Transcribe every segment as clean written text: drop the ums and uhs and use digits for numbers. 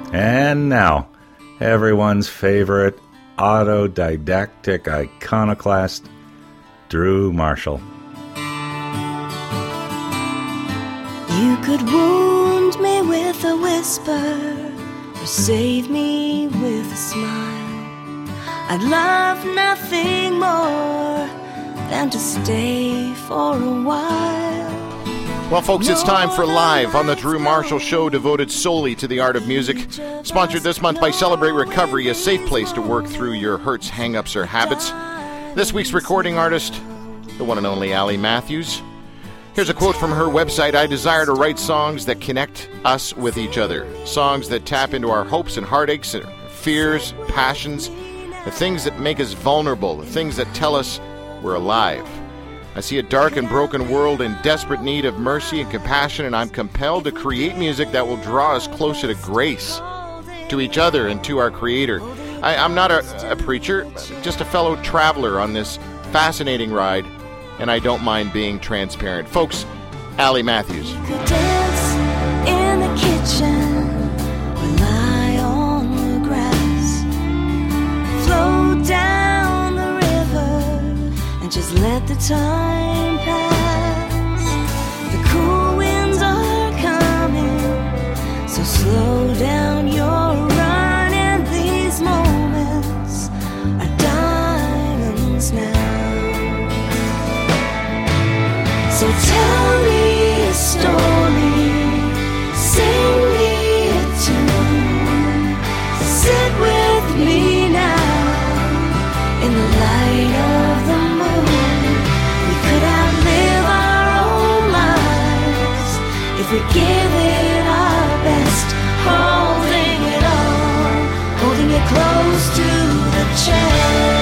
And now, everyone's favorite autodidactic iconoclast, Drew Marshall. You could wound me with a whisper or save me with a smile. I'd love nothing more than to stay for a while. Well, folks, it's time for Live on the Drew Marshall Show, devoted solely to the art of music. Sponsored this month by Celebrate Recovery, a safe place to work through your hurts, hang-ups, or habits. This week's recording artist, the one and only Allie Matthews. Here's a quote from her website: "I desire to write songs that connect us with each other. Songs that tap into our hopes and heartaches, and fears, passions, the things that make us vulnerable, the things that tell us we're alive. I see a dark and broken world in desperate need of mercy and compassion, and I'm compelled to create music that will draw us closer to grace, to each other, and to our Creator." I'm not a preacher, just a fellow traveler on this fascinating ride, and I don't mind being transparent. Folks, Allie Matthews. You could dance in the kitchen or lie on the grass, float down the river and just let the time pass. The cool winds are coming, so slow down your run, and these moments are diamonds now. So tell me a story, sing me a tune, sit with me now in the light of the moon. We could outlive our own lives if we give it our best, holding it all, holding it close to the chest.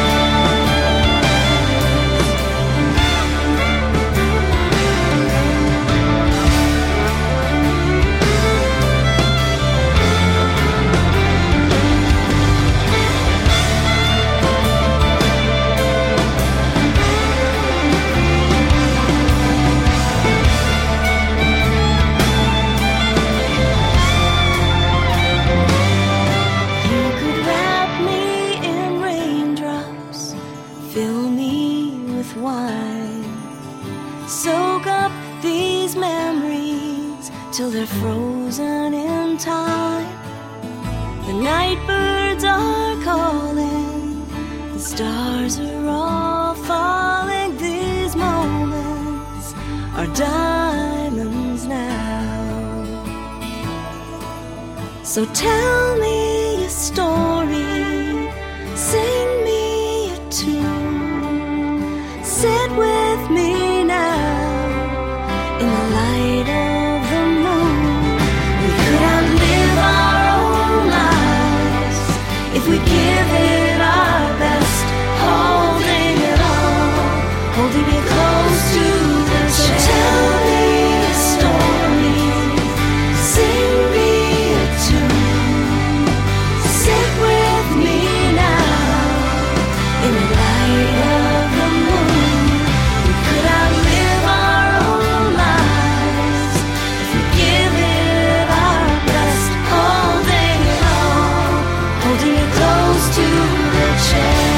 Till they're frozen in time. The night birds are calling, the stars are all falling. These moments are diamonds now. So tell me a story, sing me a tune, sit with me now in the light of if we give it our best, holding it all, holding it close to the chest. So tell me a story, sing me a tune, sit with me now in the light of the moon. We could outlive our own lives if we give it our best, holding it all, holding it close to the chest.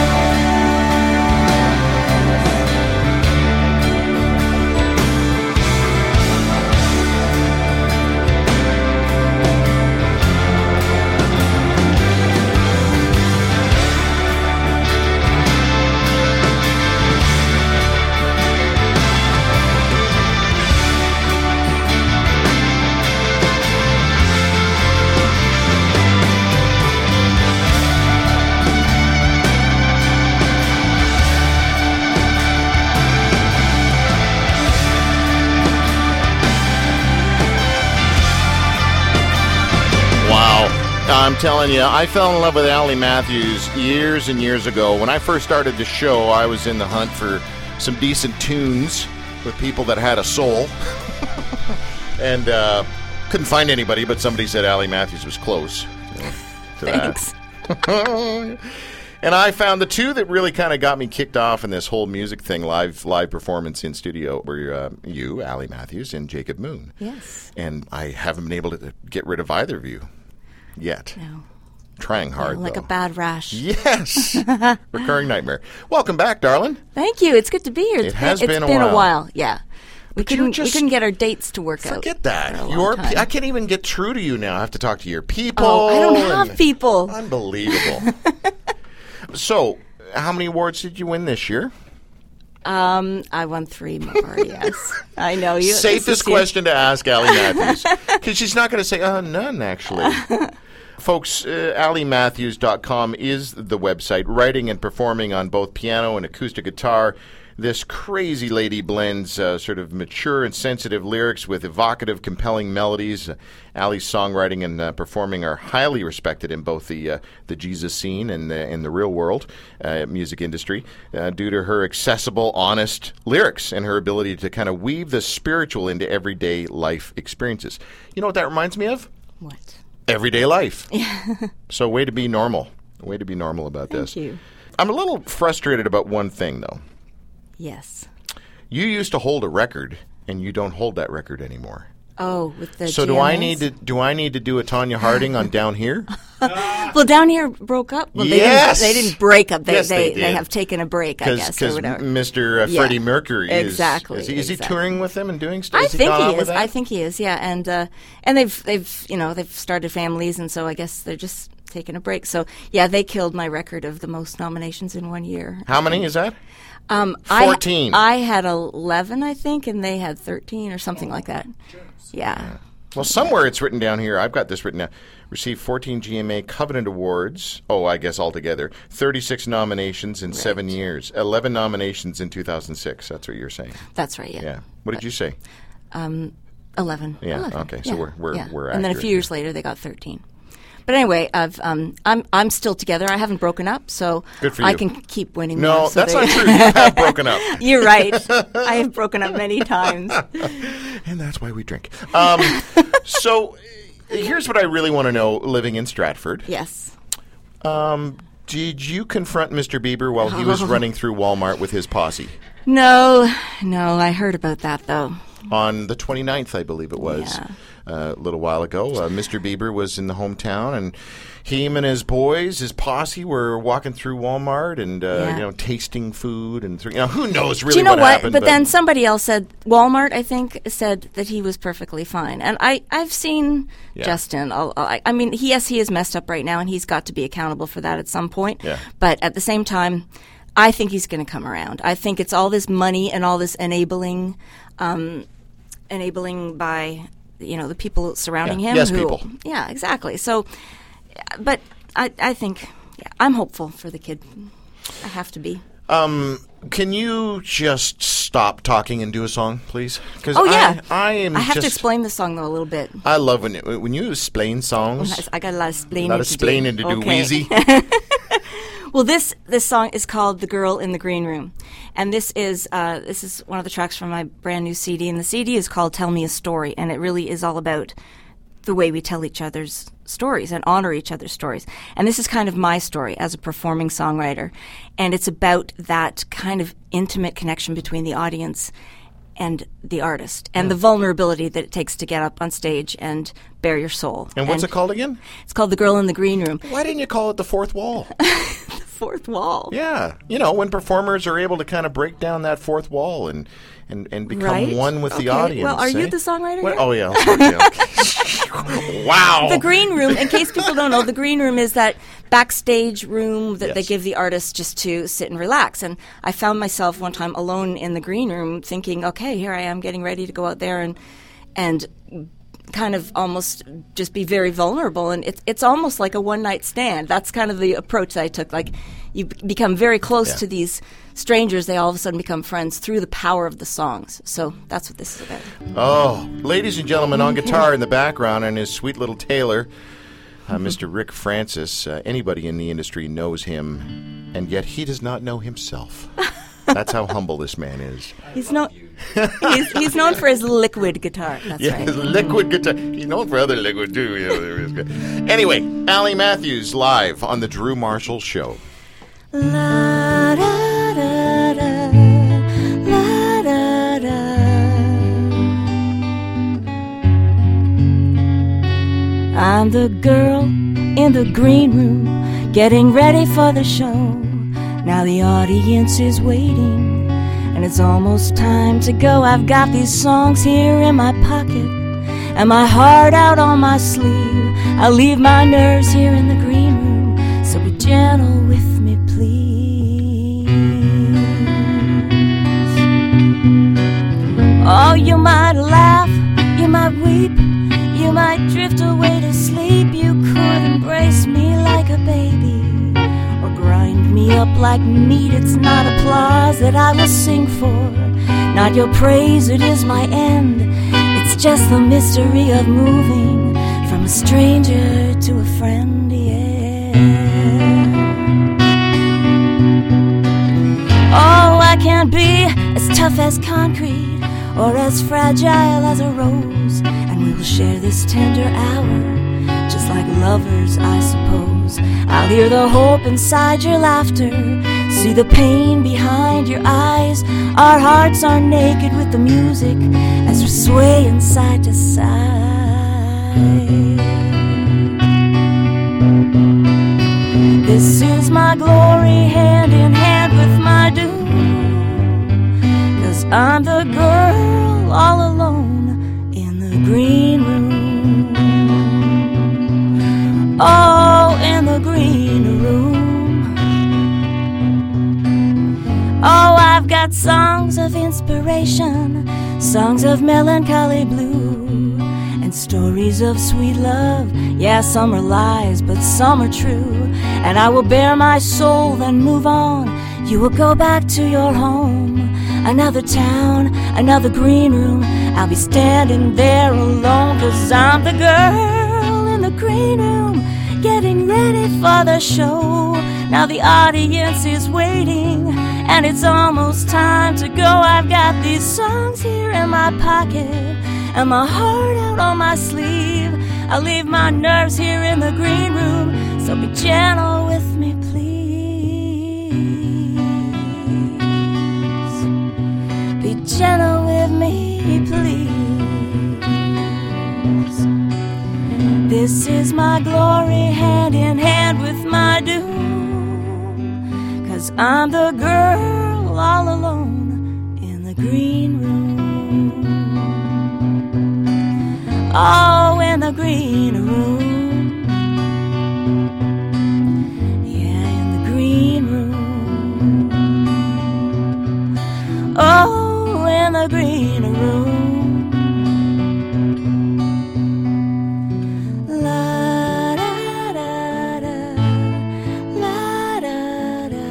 I'm telling you, I fell in love with Allie Matthews years and years ago. When I first started the show, I was in the hunt for some decent tunes with people that had a soul. And couldn't find anybody, but somebody said Allie Matthews was close to Thanks. that. And I found the two that really kind of got me kicked off in this whole music thing, live performance in studio, were you, Allie Matthews, and Jacob Moon. Yes. And I haven't been able to get rid of either of you. yet. No. Trying hard, Like though. a bad rash. Yes. Recurring nightmare. Welcome back, darling. Thank you. It's good to be here. It has been a It's been while. a while. Yeah. We But you're couldn't just- get our dates to work out. Forget that. for a long time. I can't even get through to you now. I have to talk to your people. Oh, I don't have and- people. Unbelievable. So, how many awards did you win this year? I won 3 more. Yes, I know you. Safest question to ask Allie Matthews, because she's not going to say, none, actually. Folks, AllieMatthews.com is the website, writing and performing on both piano and acoustic guitar. This crazy lady blends sort of mature and sensitive lyrics with evocative, compelling melodies. Allie's songwriting and performing are highly respected in both the Jesus scene and in the real world music industry due to her accessible, honest lyrics and her ability to kind of weave the spiritual into everyday life experiences. You know what that reminds me of? What? Everyday life. So way to be normal. Way to be normal about this. Thank you. I'm a little frustrated about one thing, though. Yes. You used to hold a record, and you don't hold that record anymore. Oh, with the So GMAs? do I need to do a Tanya Harding on Down Here? Well, Down Here broke up. Well, Yes! they didn't break up. Yes, they did. They have taken a break, I guess, or Because whatever. Mr. Yeah. Freddie Mercury Exactly, is he exactly. touring with them and doing stuff? I think gone on he with is. that? I think he is. Yeah, and they've started families, and so I guess they're just taking a break. So yeah, they killed my record of the most nominations in 1 year. How many is that? 14. I had 11, I think, and they had 13 or something like that. Yeah. Well, somewhere it's written down here. I've got this written down. Received 14 GMA Covenant Awards. Oh, I guess altogether. 36 nominations in 7 years. 11 nominations in 2006. That's what you're saying. That's right. Yeah. Yeah. What did you say? 11. Yeah, 11. okay, so we're And then a accurate. few years later, they got 13. But anyway, I'm still together. I haven't broken up, so Good for I you. can keep winning. No, more, so that's there not you- true. You have broken up. You're right. I have broken up many times. And that's why we drink. So here's what I really want to know, living in Stratford. Yes. Did you confront Mr. Bieber while he was running through Walmart with his posse? No, I heard about that though. On the 29th, I believe it was, Yeah. a little while ago. Mr. Bieber was in the hometown, and him and his boys, his posse, were walking through Walmart and tasting food and who knows really Do you know what? happened. But then somebody else said Walmart. I think said that he was perfectly fine, and I've seen Yeah. Justin. I mean, he is messed up right now, and he's got to be accountable for that at some point. Yeah. But at the same time, I think he's going to come around. I think it's all this money and all this enabling by the people surrounding Yeah. him. Yes, who, people. Yeah, exactly. So, but I think I'm hopeful for the kid. I have to be. Can you just stop talking and do a song, please? 'Cause Oh yeah, I am. I have just, to explain the song though a little bit. I love when you explain songs. I got a lot of explaining. A lot of to explaining do. to do, Okay. Wheezy. Well, this song is called "The Girl in the Green Room," and this is one of the tracks from my brand new CD. And the CD is called "Tell Me a Story," and it really is all about the way we tell each other's stories and honor each other's stories. And this is kind of my story as a performing songwriter, and it's about that kind of intimate connection between the audience and the artist, and the vulnerability that it takes to get up on stage and bare your soul. And what's it called again? It's called "The Girl in the Green Room." Why didn't you call it the fourth wall? Fourth wall. Yeah, when performers are able to kind of break down that fourth wall and become Right? one with the Okay. audience. Well, are you eh? the songwriter What? here? Oh yeah. Okay. Wow. The green room, in case people don't know, the green room is that backstage room that they Yes. give the artists just to sit and relax. And I found myself one time alone in the green room thinking, okay, here I am getting ready to go out there and kind of almost just be very vulnerable. And it's almost like a one-night stand. That's kind of the approach that I took. Like, you become very close Yeah. to these strangers. They all of a sudden become friends through the power of the songs. So that's what this is about. Oh, ladies and gentlemen, on guitar in the background and his sweet little Taylor, Mr. Rick Francis. Anybody in the industry knows him, and yet he does not know himself. That's how humble this man is. He's he's known for his liquid guitar. That's Yeah, right. his liquid guitar. He's known for other liquid too. Anyway, Allie Matthews live on the Drew Marshall Show. La da da da, la da da. I'm the girl in the green room, getting ready for the show. Now the audience is waiting, and it's almost time to go. I've got these songs here in my pocket, and my heart out on my sleeve. I'll leave my nerves here in the green room, so be gentle with me, please. Oh, you might laugh, you might weep, you might drift away to sleep. You could embrace me like a baby, or grind me up like meat. It's not applause that I will sing for, not your praise, it is my end. It's just the mystery of moving from a stranger to a friend, yeah. Oh, I can't be as tough as concrete or as fragile as a rose, and we will share this tender hour just like lovers, I suppose. I'll hear the hope inside your laughter, see the pain behind your eyes. Our hearts are naked with the music as we sway side to side. This is my glory, hand in hand with my doom, 'cause I'm the girl all alone in the green room. Oh, in the green room. Oh, I've got songs of inspiration, songs of melancholy blue, and stories of sweet love. Yeah, some are lies, but some are true. And I will bare my soul, then move on. You will go back to your home, another town, another green room. I'll be standing there alone, 'cause I'm the girl in the green room, getting ready for the show. Now the audience is waiting, and it's almost time to go. I've got these songs here in my pocket, and my heart out on my sleeve. I'll leave my nerves here in the green room, so be gentle with me, please. Be gentle with me, please. This is my glory, hand in hand with my doom, 'cause I'm the girl all alone in the green room. Oh, in the green room. Yeah, in the green room. Oh, in the green room. La da da da, la da da.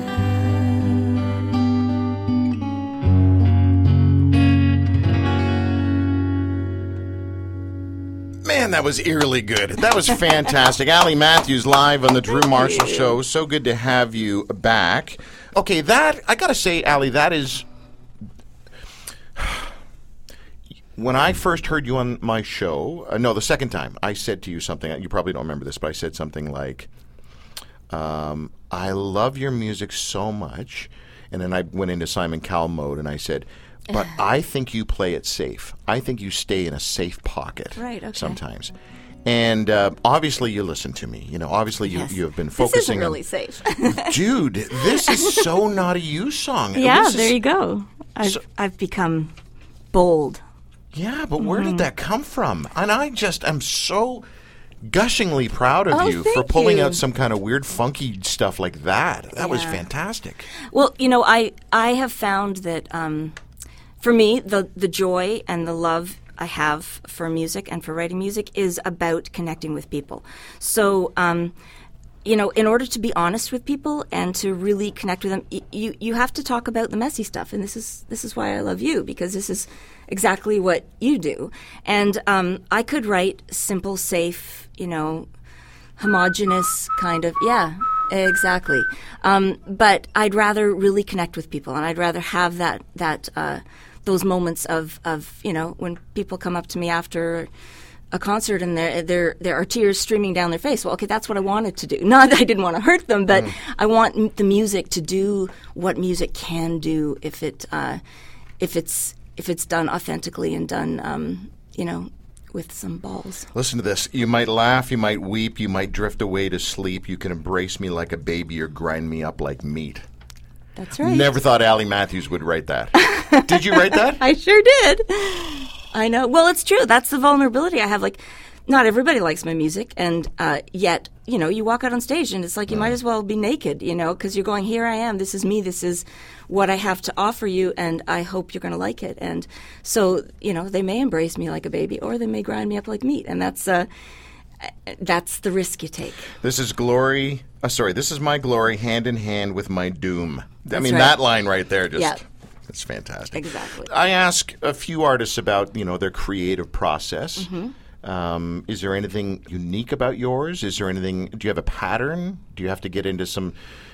Man, that was eerily good. That was fantastic. Allie Matthews live on the Drew Marshall Show. So good to have you back. Okay, that, I gotta say, Allie, that is... When I first heard you on my show, no, the second time, I said to you something, you probably don't remember this, but I said something like, I love your music so much. And then I went into Simon Cowell mode and I said, but I think you play it safe. I think you stay in a safe pocket sometimes. And obviously you listen to me. You know, obviously you have been focusing this isn't really safe. Dude, this is so not a you song. Yeah, there you go. I've become bold. Yeah, but where did that come from? And I just am so gushingly proud of you for pulling out some kind of weird, funky stuff like that. That was fantastic. Well, you know, I have found that for me, the joy and the love I have for music and for writing music is about connecting with people. So, you know, in order to be honest with people and to really connect with them, you have to talk about the messy stuff. And this is why I love you, because this is exactly what you do. And I could write simple, safe, you know, homogenous kind of, exactly. But I'd rather really connect with people, and I'd rather have that those moments of you know, when people come up to me after a concert and there are tears streaming down their face. Well, okay, that's what I wanted to do. Not that I didn't want to hurt them, but I want the music to do what music can do if it's done authentically and done you know, with some balls. Listen to this. You might laugh, you might weep, you might drift away to sleep. You can embrace me like a baby or grind me up like meat. That's right. Never thought Allie Matthews would write that. Did you write that? I sure did. I know. Well, it's true. That's the vulnerability I have. Like, not everybody likes my music, and yet, you walk out on stage, and it's like you might as well be naked, because you're going, here I am, this is me, this is what I have to offer you, and I hope you're going to like it. And so, they may embrace me like a baby, or they may grind me up like meat, and that's the risk you take. This is glory. This is my glory, hand in hand with my doom. That's right. That line right there just... Yeah. It's fantastic. Exactly. I ask a few artists about, their creative process. Mm-hmm. Is there anything unique about yours? Is there anything? Do you have a pattern? Do you have to get into some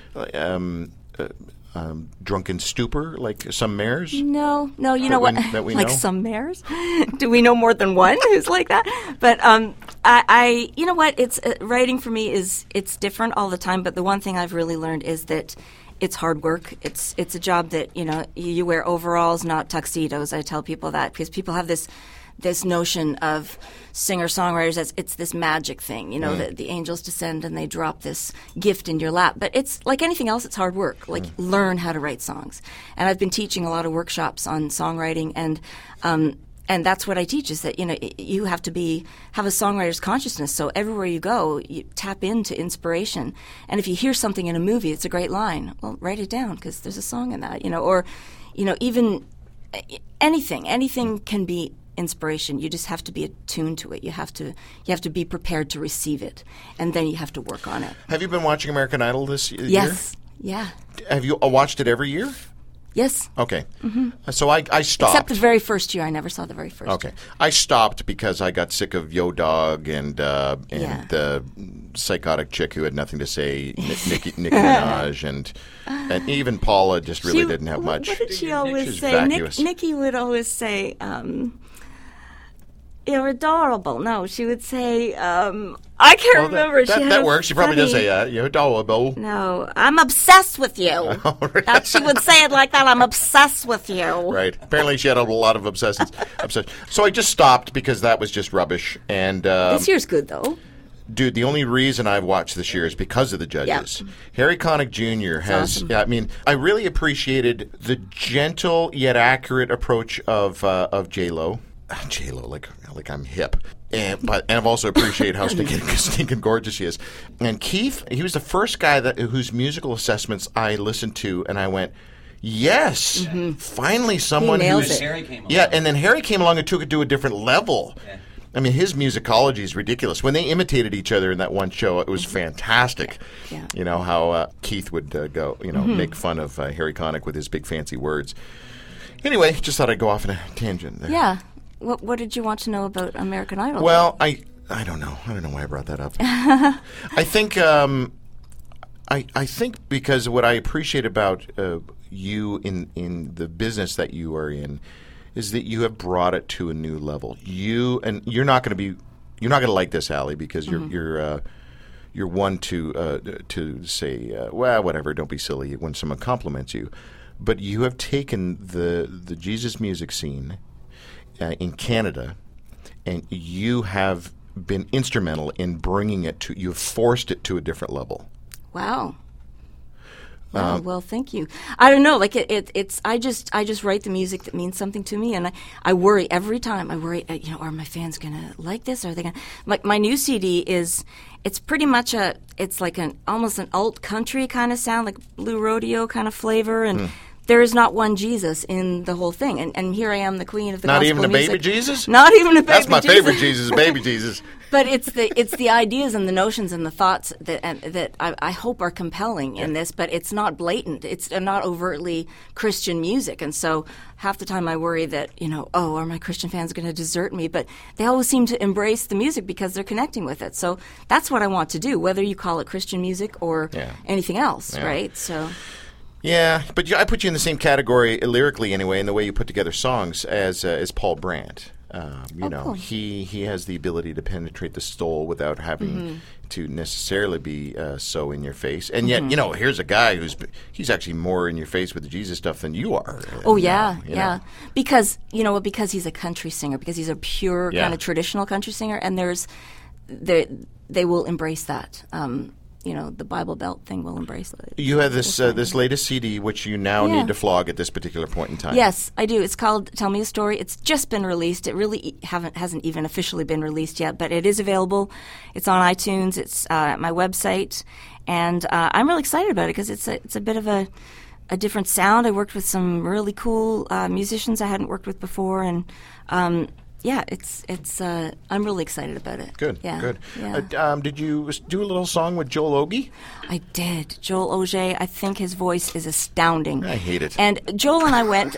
drunken stupor like some mayors? No. You know what? That we like know? some mayors? Do we know more than one who's like that? But I you know what? It's writing for me it's different all the time. But the one thing I've really learned is that it's hard work. It's a job that you wear overalls, not tuxedos. I tell people that because people have this notion of singer-songwriters as it's this magic thing, that the angels descend and they drop this gift in your lap. But it's like anything else, it's hard work. Like learn how to write songs. And I've been teaching a lot of workshops on songwriting, and that's what I teach is that you have to have a songwriter's consciousness. So everywhere you go, you tap into inspiration. And if you hear something in a movie, it's a great line. Well, write it down because there's a song in that. Or even anything can be inspiration. You just have to be attuned to it. You have to be prepared to receive it, and then you have to work on it. Have you been watching American Idol this year? Yes. Yeah. Have you watched it every year? Yes. Okay. Mm-hmm. So I stopped. Except the very first year. I never saw the very first Okay. year. I stopped because I got sick of Yo Dog and the psychotic chick who had nothing to say, Nicki Minaj, and even Paula just really didn't have much. What did she always She's say? vacuous. Nikki would always say, you're adorable. No, she would say, I can't remember. That works. She probably does say, you're adorable. No, I'm obsessed with you. That she would say it like that. I'm obsessed with you. Right. Apparently, she had a lot of obsessions. So I just stopped because that was just rubbish. And this year's good though. Dude, the only reason I've watched this year is because of the judges. Yep. Harry Connick Jr. has. Awesome. Yeah, I mean, I really appreciated the gentle yet accurate approach of J-Lo. J-Lo, like I'm hip. And I've also appreciated how stinking gorgeous she is. And Keith, he was the first guy whose musical assessments I listened to, and I went, yes, finally someone who's... Harry came along. Yeah, and then Harry came along and took it to a different level. Yeah. I mean, his musicology is ridiculous. When they imitated each other in that one show, it was fantastic. Yeah. You know, how Keith would go, make fun of Harry Connick with his big fancy words. Anyway, just thought I'd go off on a tangent there. Yeah. What did you want to know about American Idol? Well, I don't know. I don't know why I brought that up. I think I think because what I appreciate about you in the business that you are in is that you have brought it to a new level. You're not going to like this, Allie, because you're one to say, well, whatever, don't be silly when someone compliments you. But you have taken the Jesus music scene in Canada, and you have been instrumental in bringing it to. You've forced it to a different level. Wow. Well, thank you. I don't know, like it's. I just write the music that means something to me, and I worry every time. I worry, are my fans gonna like this? Are they gonna like my new CD? It's pretty much it's like almost an alt country kind of sound, like Blue Rodeo kind of flavor, and. There is not one Jesus in the whole thing, and here I am, the queen of the gospel music. Not even a baby Jesus? Not even a baby That's Jesus. my favorite Jesus, baby Jesus. But it's the ideas and the notions and the thoughts that I hope are compelling in this, but it's not blatant. It's not overtly Christian music, and so half the time I worry that are my Christian fans going to desert me? But they always seem to embrace the music because they're connecting with it. So that's what I want to do, whether you call it Christian music or anything else, right? So. Yeah, but I put you in the same category, lyrically anyway, in the way you put together songs as Paul Brandt. cool. He has the ability to penetrate the soul without having to necessarily be so in your face. And yet, here's a guy he's actually more in your face with the Jesus stuff than you are. Oh, yeah, yeah. Because, because he's a country singer, because he's a pure kind of traditional country singer, and they will embrace that. The Bible Belt thing will embrace it. You have this latest CD, which you now need to flog at this particular point in time. Yes, I do. It's called Tell Me a Story. It's just been released. It really hasn't even officially been released yet, but it is available. It's on iTunes. It's at my website, and I'm really excited about it because it's a bit of a different sound. I worked with some really cool musicians I hadn't worked with before, and it's I'm really excited about it. Good, yeah, good. Yeah. Did you do a little song with Joel Ogie? I did. Joel Ogie, I think his voice is astounding. I hate it. And Joel and I went,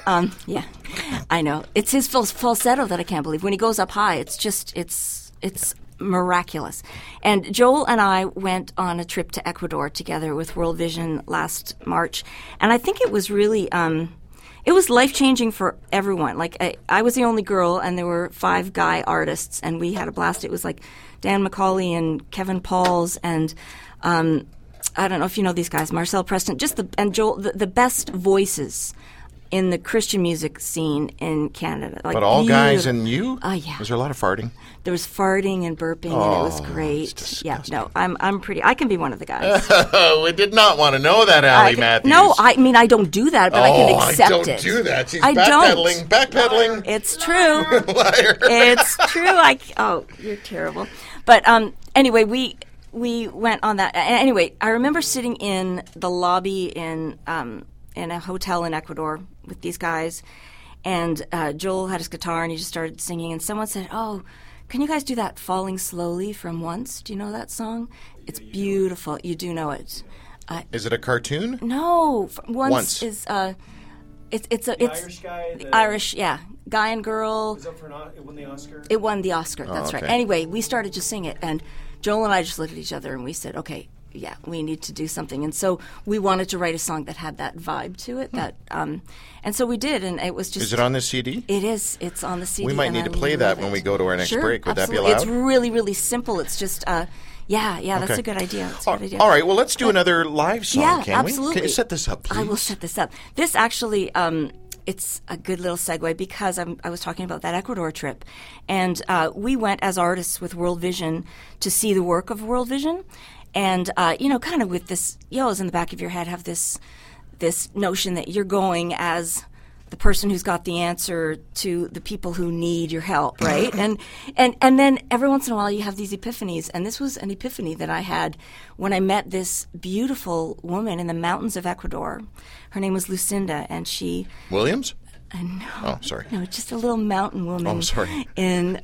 I know. It's his falsetto that I can't believe. When he goes up high, it's miraculous. And Joel and I went on a trip to Ecuador together with World Vision last March, and I think it was really... it was life-changing for everyone. Like, I was the only girl, and there were 5 guy artists, and we had a blast. It was like Dan McCauley and Kevin Pauls, and I don't know if you know these guys, Marcel Preston, and Joel, the best voices in the Christian music scene in Canada. Like, but all guys and you? Oh, yeah. Was there a lot of farting? There was farting and burping, and it was great. It's yeah, disgusting. no, I can be one of the guys. We did not want to know that, Allie Matthews. No, I mean, I don't do that, but I can accept it. I don't do that. She's I backpedaling. Backpedaling. It's true. Liar. It's true. You're terrible. But anyway, we went on that. Anyway, I remember sitting in the lobby in a hotel in Ecuador with these guys, and Joel had his guitar and he just started singing, and someone said, "Oh, can you guys do that Falling Slowly from Once? Do you know that song? It's beautiful. You do know it." Is it a cartoon? No, Once is it's Irish guy. Irish, yeah, guy and girl. Was up for it won the Oscar. It won the Oscar. That's right. okay. Anyway, we started to sing it, and Joel and I just looked at each other and we said, "Okay, yeah, we need to do something." And so we wanted to write a song that had that vibe to it. And so we did, and it was just. Is it on this CD? It is. It's on the CD. We might need to play that when we go to our next break. Would that be allowed? It's really, really simple. It's just, that's a good idea. It's a good idea. All right, well, let's do another live song, Yeah, can we? absolutely. Can you set this up, please? I will set this up. This actually, it's a good little segue because I was talking about that Ecuador trip. And we went as artists with World Vision to see the work of World Vision. And, kind of with this, you always in the back of your head have this notion that you're going as the person who's got the answer to the people who need your help, right? and then every once in a while you have these epiphanies. And this was an epiphany that I had when I met this beautiful woman in the mountains of Ecuador. Her name was Lucinda, and she... Williams? No. Oh, sorry. No, just a little mountain woman. Oh, I'm sorry. And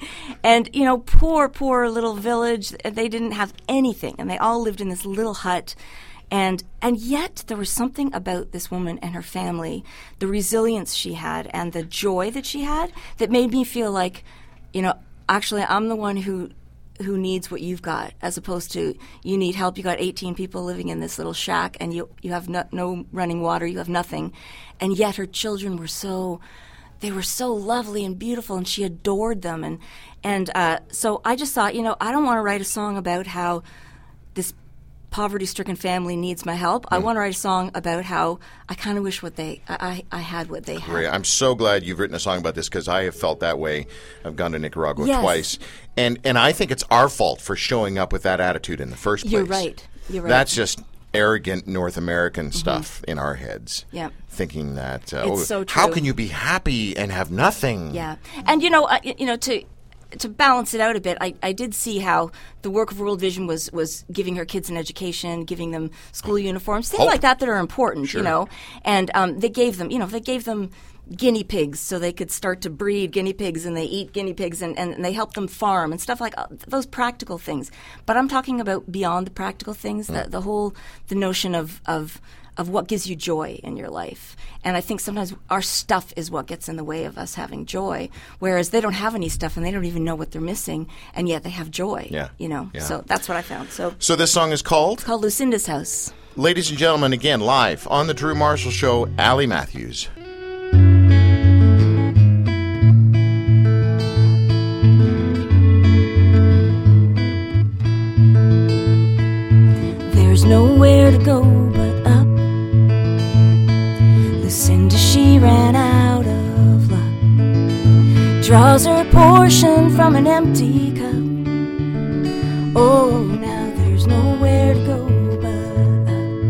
poor little village. They didn't have anything, and they all lived in this little hut. And yet there was something about this woman and her family, the resilience she had and the joy that she had, that made me feel like, actually I'm the one who needs what you've got, as opposed to you need help. You got 18 people living in this little shack, and you have no running water. You have nothing, and yet her children were so lovely and beautiful, and she adored them. And so I just thought, I don't want to write a song about how this poverty-stricken family needs my help. I want to write a song about how I kind of wish I had what they had. Great. I'm so glad you've written a song about this because I have felt that way. I've gone to Nicaragua Yes. twice. And I think it's our fault for showing up with that attitude in the first place. You're right. That's just arrogant North American stuff in our heads. Yeah. Thinking that, so how true. can you be happy and have nothing? Yeah. And, to balance it out a bit, I did see how the work of World Vision was giving her kids an education, giving them school uniforms, things Hope. like that are important, Sure. And they gave them guinea pigs so they could start to breed guinea pigs, and they eat guinea pigs, and they help them farm and stuff like those practical things. But I'm talking about beyond the practical things, the notion of what gives you joy in your life. And I think sometimes our stuff is what gets in the way of us having joy, whereas they don't have any stuff and they don't even know what they're missing, and yet they have joy. Yeah. Yeah. So that's what I found. So So this song is called? it's called Lucinda's House. Ladies and gentlemen, again, live on The Drew Marshall Show, Allie Matthews. there's nowhere to go but up. Lucinda, she ran out of luck, draws her portion from an empty cup. Oh, now there's nowhere to go but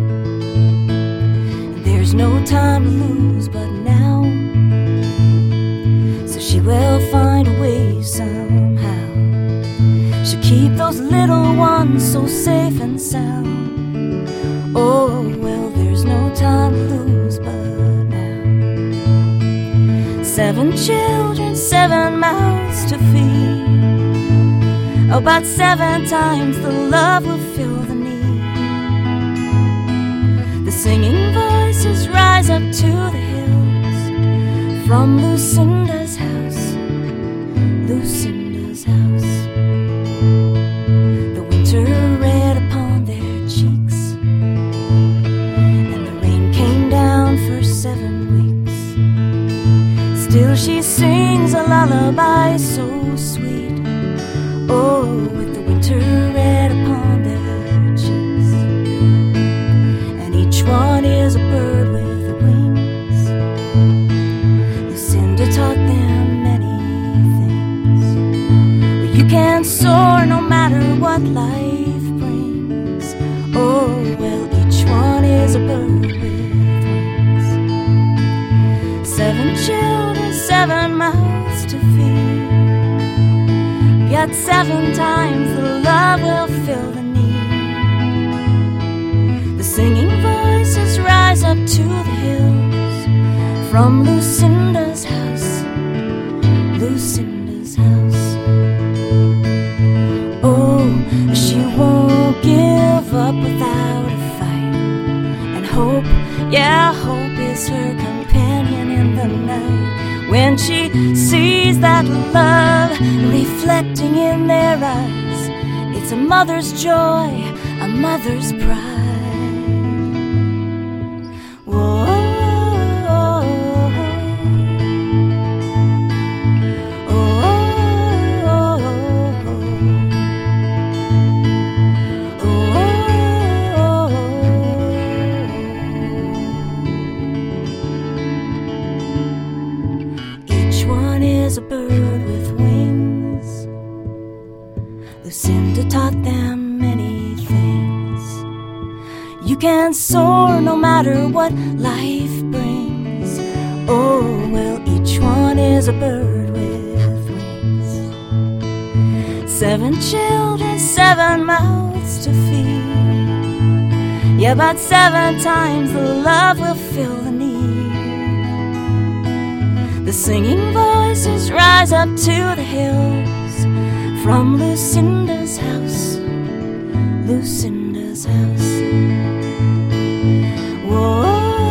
up. There's no time to lose but now, so she will find a way somehow. She'll keep those little ones so safe and sound. Oh, well, there's no time to lose but now. 7 children, 7 mouths to feed. About 7 times the love will fill the need. The singing voices rise up to the hills from Lucinda's house, Lucinda's house. The winter red upon their cheeks, and the rain came down for 7 weeks. Still she sings a lullaby so sweet. Oh, with the winter red upon their cheeks, and each one is a bird with wings. Lucinda taught them many things. Well, you can soar no matter what life brings. Oh, well, each one is a bird with wings. 7 children, 7 mouths to feed. Yet 7 times the love will fill the need. The singing voices rise up to the hills from Lucinda's house, Lucinda's house. Oh, she won't give up without a fight. And hope, yeah, hope is her companion in the night. When she sees that love reflecting in their eyes, it's a mother's joy, a mother's pride. Whoa. A bird with wings. Lucinda taught them many things. You can soar no matter what life brings. Oh, well, each one is a bird with wings. 7 children, 7 mouths to feed. Yeah, about 7 times the love will fill the need. The singing voices rise up to the hills from Lucinda's house, Lucinda's house. Whoa.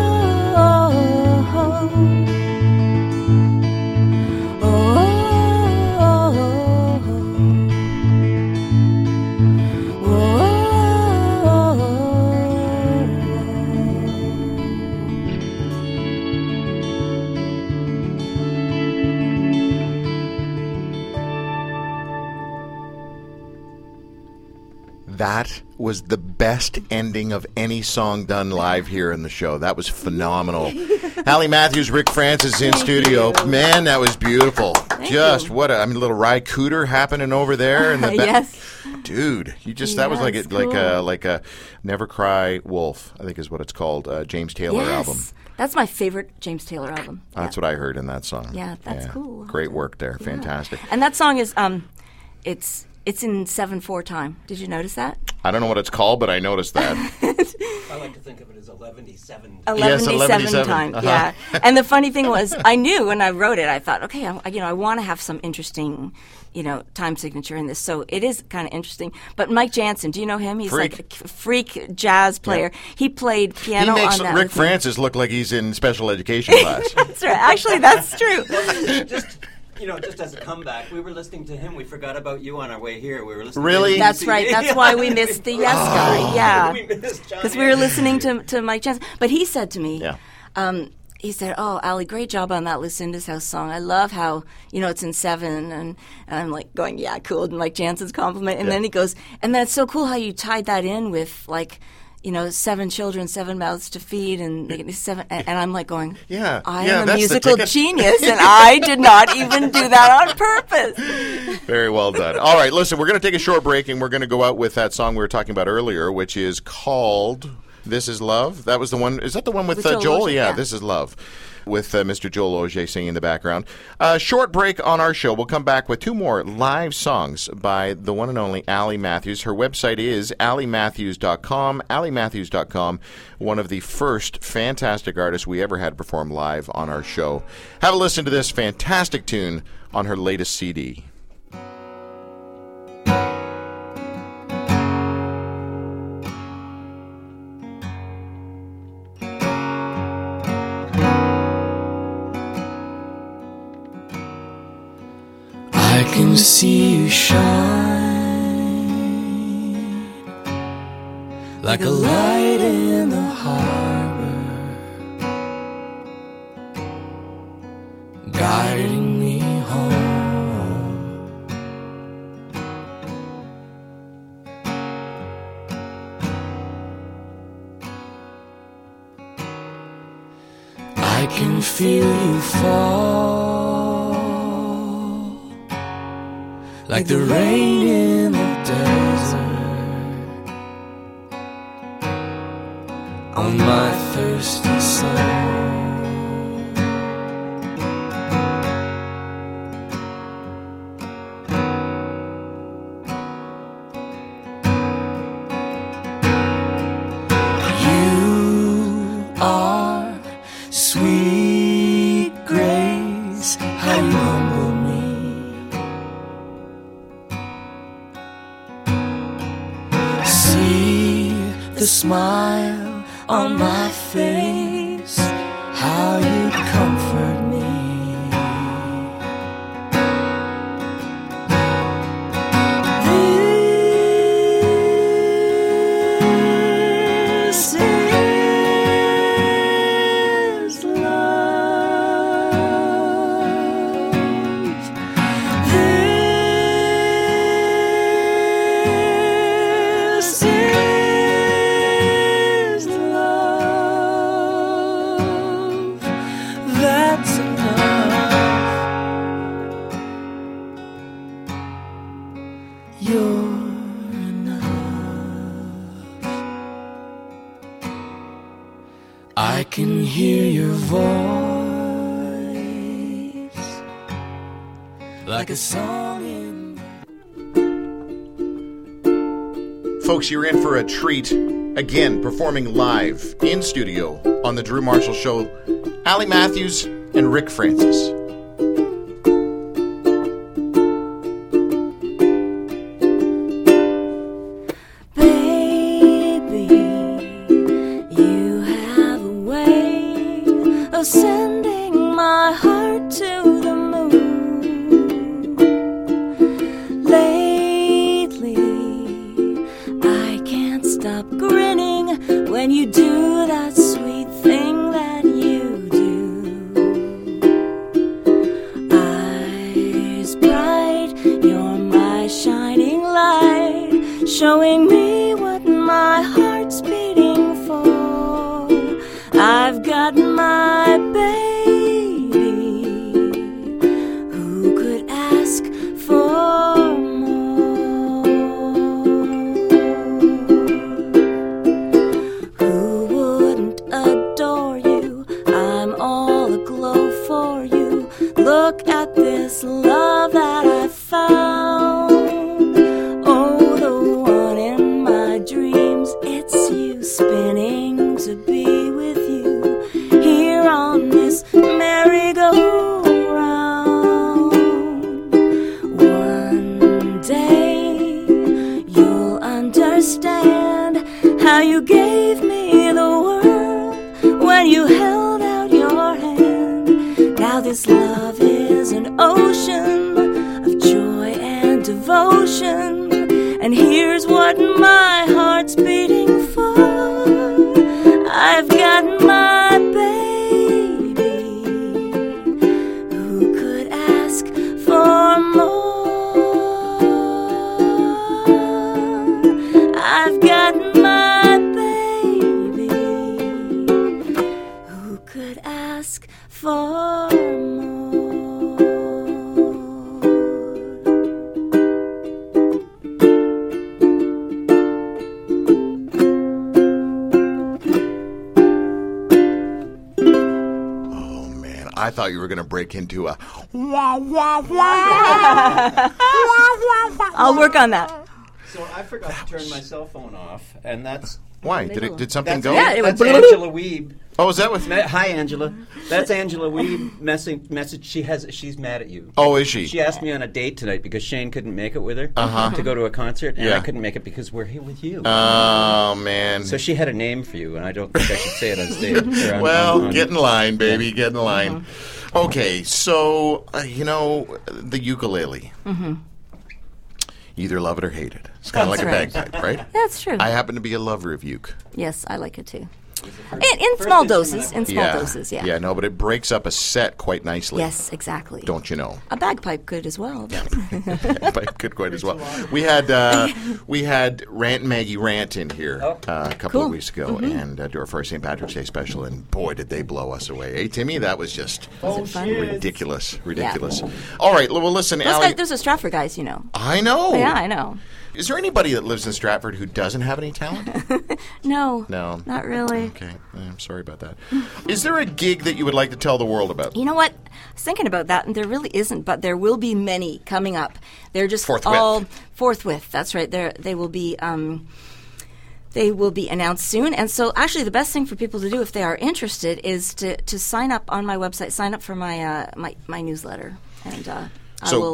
That was the best ending of any song done live here in the show. That was phenomenal. Hallie Matthews, Rick Francis in studio. Man, that was beautiful. Just you. what a little Ry Cooter happening over there in the back. Yes. Dude, you just that was like a Never Cry Wolf, I think is what it's called, James Taylor album. That's my favorite James Taylor album. That's what I heard in that song. Yeah, that's cool. Great work there. Yeah. Fantastic. And that song is it's in 7/4 time. Did you notice that? I don't know what it's called, but I noticed that. I like to think of it as 11:7. 11:7 time, yeah. And the funny thing was, I knew when I wrote it, I thought, okay, I want to have some interesting, time signature in this. So it is kind of interesting. But Mike Jansen, do you know him? He's like a freak jazz player. Yeah. He played piano on that. He makes Rick Francis look like he's in special education class. That's right. Actually, that's true. Just as a comeback, we were listening to him. We forgot about you on our way here. We were listening. Really? To That's right. That's why we missed the Yes guy. Yeah, because we were listening to Mike Jansen. But he said to me, he said, "Oh, Allie, great job on that Lucinda's House song. I love how it's in 7." And I'm like going, "Yeah, cool." And Mike Jansen's compliment. And then he goes, "And then it's so cool how you tied that in with like." 7 children, 7 mouths to feed, and they get me 7. And I'm like going, Yeah, I yeah, am a that's the musical ticket. genius, and I did not even do that on purpose. Very well done. All right, listen, we're going to take a short break, and we're going to go out with that song we were talking about earlier, which is called This Is Love. That was the one. Is that the one with Joel Joel? Auger, Yeah, yeah. This Is Love. With Mr. Joel Auger singing in the background. Short break on our show. We'll come back with 2 more live songs by the one and only Allie Matthews. Her website is alliematthews.com. alliematthews.com, one of the first fantastic artists we ever had perform live on our show. Have a listen to this fantastic tune on her latest CD. I can see you shine like a light in the harbor, guiding me home. I can feel you fall like the rain in the desert on my thirsty soul. You are sweet grace, how you humble me. See the smile on my face, how you comfort me. This is love. This is love. That's enough. You're enough. I can hear your voice like a song in. Folks, you're in for a treat. Again, performing live in studio on the Drew Marshall Show, Allie Matthews and Rick Francis. Baby, you have a way of sending my heart to the moon. Lately, I can't stop grinning when you do that sweet thing that you do. Eyes bright, you're my shining light, showing me what my heart's beating for. I've got my baby, who could ask for more? Who wouldn't adore you? I'm all aglow for you. Look at this love that I found. Oh, the one in my dreams. It's you, spinning to be with you here on this merry-go-round. One day you'll understand how you gave me the world when you held out your hand. Now this love is an ocean of joy and devotion, and here's what my heart's beating for. I've got my baby, who could ask for more? I've got my baby, I thought you were going to break into a wah, wah, wah. I'll work on that. So I forgot to turn my cell phone off, and that's Why? Did something that's, go? Yeah, it that's went Angela Weeb. Oh, is that with Hi, Angela. That's Angela Weeb message. She's mad at you. Oh, is she? She asked me on a date tonight because Shane couldn't make it with her to go to a concert, and Yeah. I couldn't make it because we're here with you. Oh, man. So she had a name for you, and I don't think I should say it on stage. or on- Well, on- get in line, baby. Get in line. Okay, so, the ukulele. Either love it or hate it. It's kind of like That's a right. bagpipe, right? That's true. I happen to be a lover of uke. Yes, I like it too. In small doses. In small yeah. doses, yeah. Yeah, no, but it breaks up a set quite nicely. Yes, exactly. Don't you know? A bagpipe could as well. But good quite as well. We had Rant and Maggie Rant in here a couple Cool. of weeks ago, and for our St. Patrick's Day special, and boy, did they blow us away. Hey, Timmy, that was just ridiculous. All right, well, listen, Those Allie. guys, those are Stratford guys, you know. I know. Yeah, I know. Is there anybody that lives in Stratford who doesn't have any talent? No. No. Not really. Okay, I'm sorry about that. Is there a gig that you would like to tell the world about? You know what? I was thinking about that, and there really isn't, but there will be many coming up. They're just Forthwith. all forthwith. That's right. They will be. They will be announced soon, and so actually, the best thing for people to do if they are interested is to sign up on my website. Sign up for my my newsletter, and I will.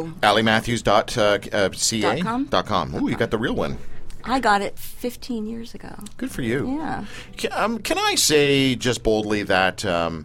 AllieMatthews.ca.com. Ooh, you got the real one. I got it 15 years ago. Good for you. Yeah. Can I say just boldly that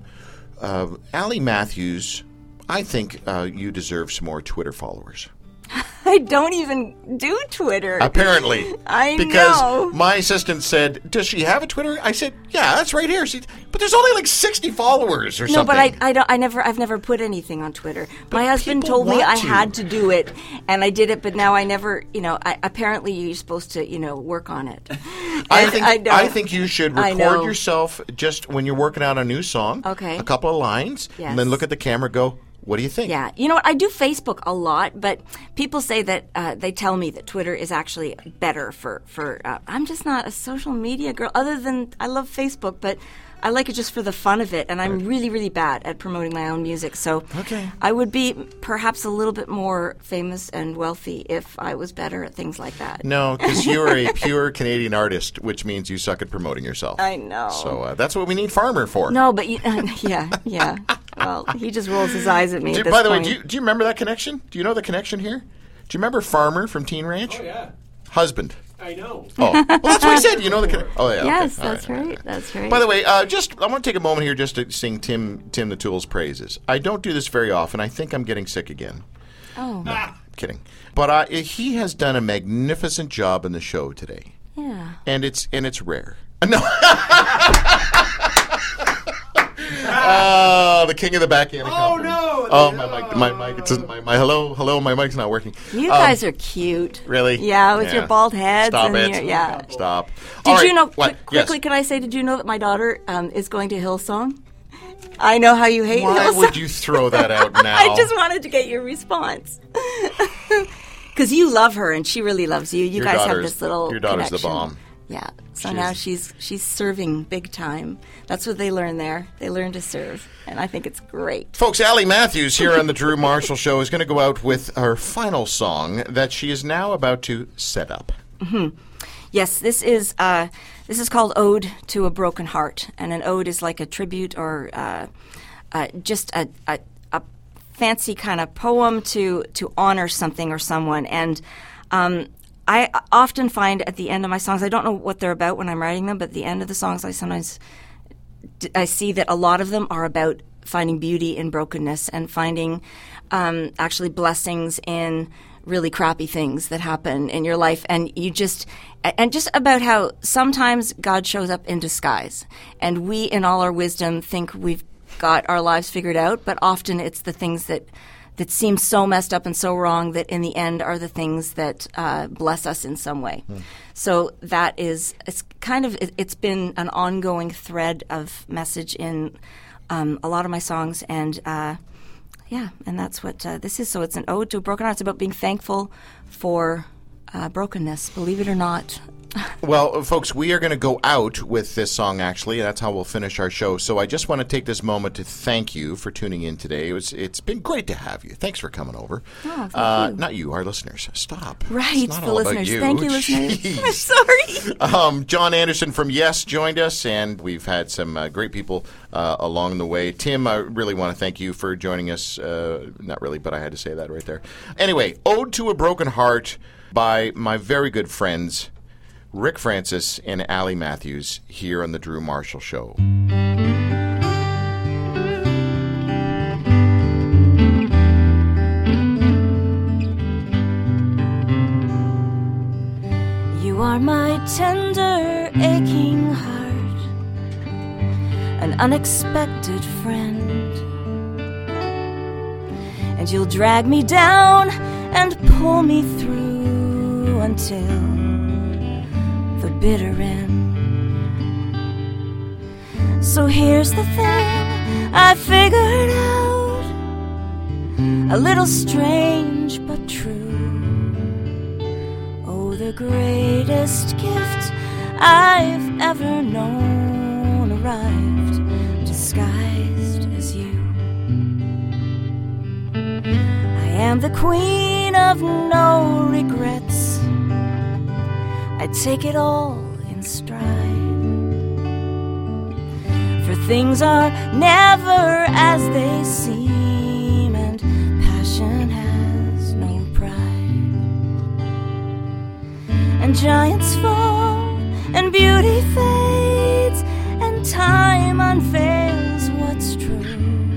Allie Matthews, I think you deserve some more Twitter followers. I don't even do Twitter. Apparently. I because know. my assistant said, does she have a Twitter? I said, yeah, that's right here. But there's only like 60 followers or No, something. but I've never put anything on Twitter. My husband people told me want I to. had to do it, and I did it. But now I never, apparently you're supposed to, work on it. I And think don't. I think you should I record know. yourself just when you're working out a new song. Okay. A couple of lines, Yes. and then look at the camera. Go. What do you think? Yeah, you know what? I do Facebook a lot, but people say that they tell me that Twitter is actually better for. I'm just not a social media girl. Other than I love Facebook, but I like it just for the fun of it, and I'm really, really bad at promoting my own music. So I would be perhaps a little bit more famous and wealthy if I was better at things like that. No, because you're a pure Canadian artist, which means you suck at promoting yourself. I know. So that's what we need Farmer for. No, but yeah. Well, he just rolls his eyes at me. At this By the point. way, do you remember that connection? Do you know the connection here? Do you remember Farmer from Teen Ranch? Oh, yeah. Husband. I know. Oh, well, that's what I said. You know the connection. Oh, yeah. Yes, okay. All that's right. That's right. By the way, I want to take a moment here just to sing Tim the Tool's praises. I don't do this very often. I think I'm getting sick again. Oh, Kidding. But he has done a magnificent job in the show today. yeah. And it's rare. No. Oh, the king of the backhand. Oh, no. Oh, my mic. Hello, my mic's not working. You guys are cute. Really? Yeah, with your bald heads. Stop and it. Your, yeah. Stop. All Did right. you know, What? quickly, Yes. can I say, did you know that my daughter is going to Hillsong? I know how you hate Why Hillsong. would you throw that out now? I just wanted to get your response. Because you love her and she really loves you. You Your guys have daughter's- this little your daughter's the connection. bomb. Yeah. So now she's serving big time. That's what they learn there. They learn to serve. And I think it's great. Folks, Allie Matthews here on the Drew Marshall Show is going to go out with her final song that she is now about to set up. Yes, this is called Ode to a Broken Heart, and an ode is like a tribute or just a fancy kind of poem to honor something or someone. And I often find at the end of my songs, I don't know what they're about when I'm writing them, but at the end of the songs, I see that a lot of them are about finding beauty in brokenness and finding actually blessings in really crappy things that happen in your life, and just about how sometimes God shows up in disguise, and we in all our wisdom think we've got our lives figured out, but often it's the things that seem so messed up and so wrong that in the end are the things that bless us in some way. So that is, it's been an ongoing thread of message in a lot of my songs, and and that's what this is. So it's an ode to a broken heart. It's about being thankful for brokenness, believe it or not. Well, folks, we are going to go out with this song, actually, and that's how we'll finish our show. So I just want to take this moment to thank you for tuning in today. It's been great to have you. Thanks for coming over. Oh, thank you. Not you, our listeners. Stop. Right, It's not the all about listeners. you. Thank you, listeners. Jeez. I'm sorry. John Anderson from Yes joined us, and we've had some great people along the way. Tim, I really want to thank you for joining us. Not really, but I had to say that right there. Anyway, Ode to a Broken Heart by my very good friends Rick Francis and Allie Matthews here on the Drew Marshall Show. You are my tender, aching heart, an unexpected friend. And you'll drag me down and pull me through until the bitter end. So here's the thing I figured out, a little strange but true. Oh, the greatest gift I've ever known arrived disguised as you. I am the queen of no regrets, I take it all in stride. For things are never as they seem, and passion has no pride. And giants fall, and beauty fades, and time unveils what's true.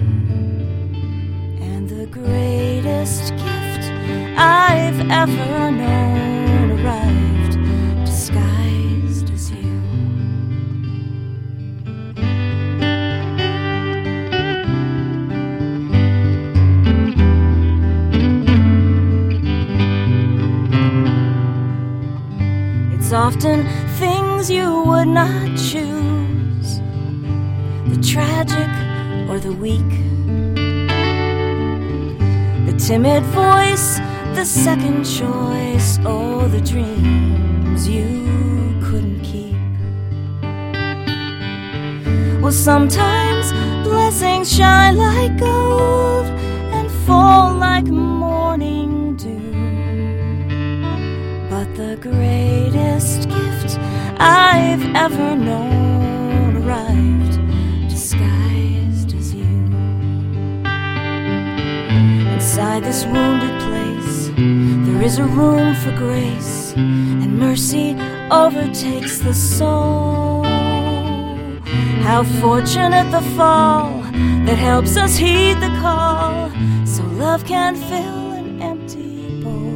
And the greatest gift I've ever known arrived disguised as you. It's often things you would not choose, the tragic or the weak, the timid voice, the second choice, oh, the dreams you couldn't keep. Well, sometimes blessings shine like gold and fall like morning dew, but the greatest gift I've ever known arrived disguised as you. Inside this wounded place, there is a room for grace, and mercy overtakes the soul. How fortunate the fall that helps us heed the call, so love can fill an empty bowl.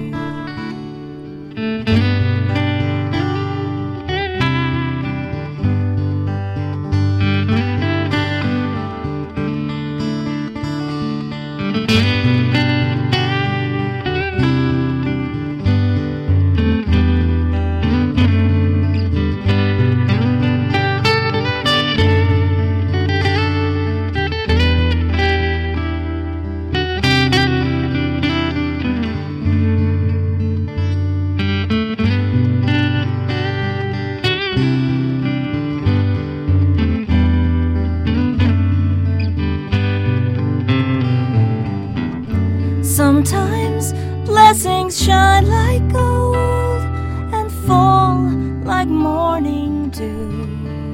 Sometimes blessings shine like gold and fall like morning dew,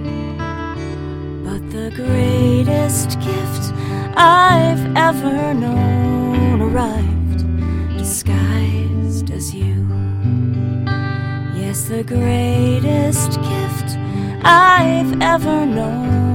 but the greatest gift I've ever known arrived disguised as you. Yes, the greatest gift I've ever known